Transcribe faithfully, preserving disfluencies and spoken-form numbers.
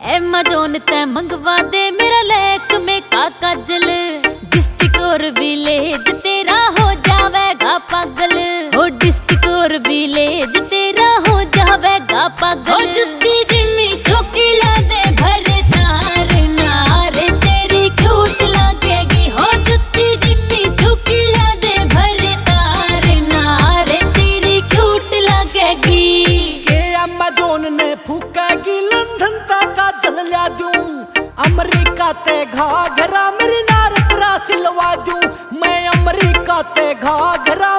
Amazon ते मंगवा दे मेरा लैक में का काजल, डिस्ट्रिक्ट और विलेज तेरा हो जावेगा पागल, हो डिस्ट्रिक्ट और विलेज तेरा हो जावेगा पागल। हो जुत्ती जिम्मी चौकी ला दे भरे तार नारे तेरी क्यूट लगेगी, हो जुत्ती जिम्मी चौकी ला दे भरे तार नारे तेरी क्यूट लगेगी। के अमेजॉन ने फूकेगी लंदन तक काजल ला दूं, अमेरिका ते घाघरा मेरी नार तेरा सिलवा दूं, मैं अमेरिका ते घाघरा